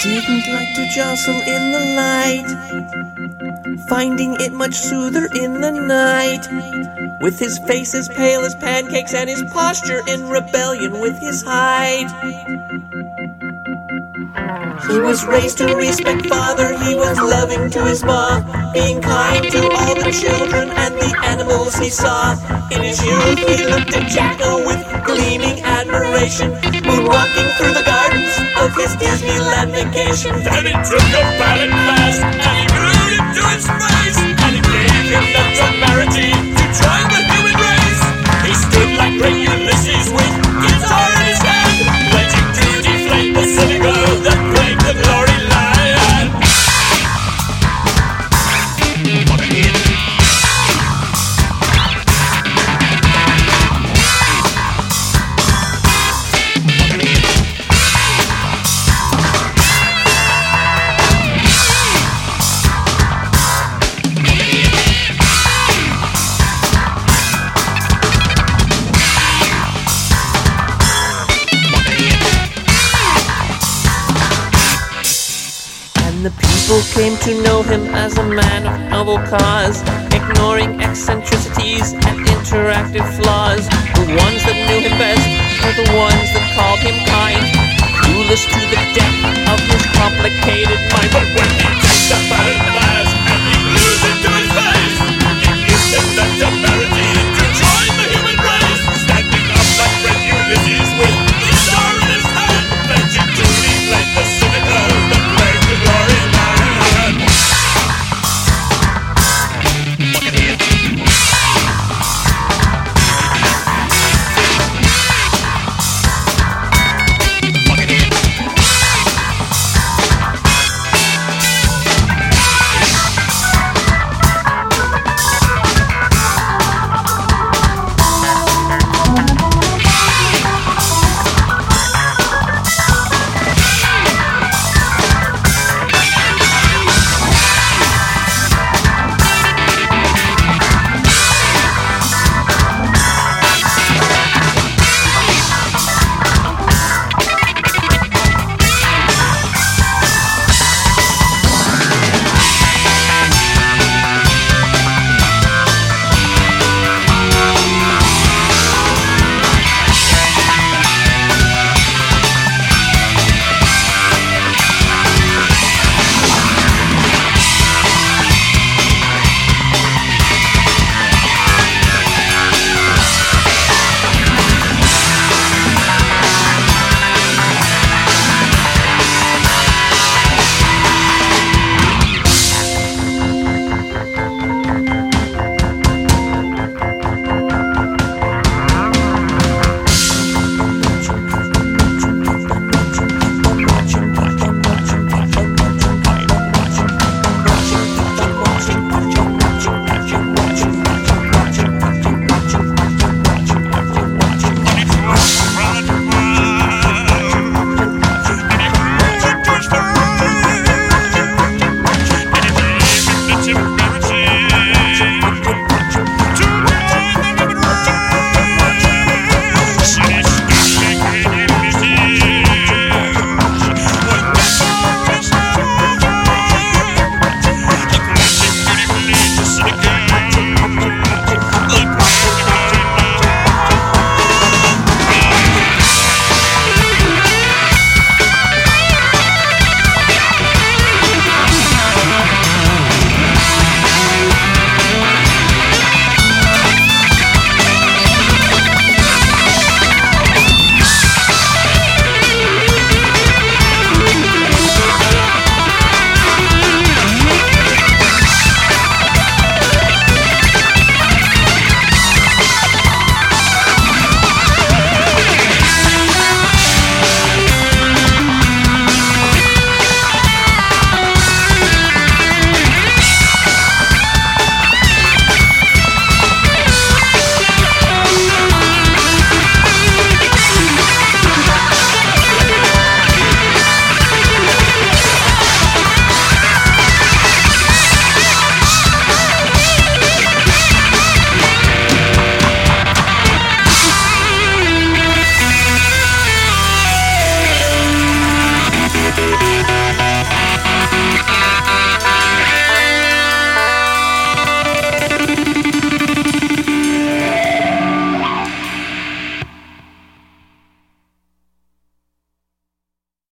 didn't like to jostle in the light, finding it much soother in the night, with his face as pale as pancakes and his posture in rebellion with his height. He was raised to respect father, he was loving to his ma, being kind to all the children and the animals he saw. In his youth he looked at Jacko with gleaming admiration, moonwalking through the gardens of his Disneyland vacation. Then he took a ballet class and he glued it to his face, and it gave him the temerity to join the human race. He stood like great Ulysses with guitar in his hand, pledging to deflate the silly girl that played the glory land. The people came to know him as a man of noble cause, ignoring eccentricities and interactive flaws. The ones that knew him best were the ones that called him kind, clueless to the depth of his complicated mind.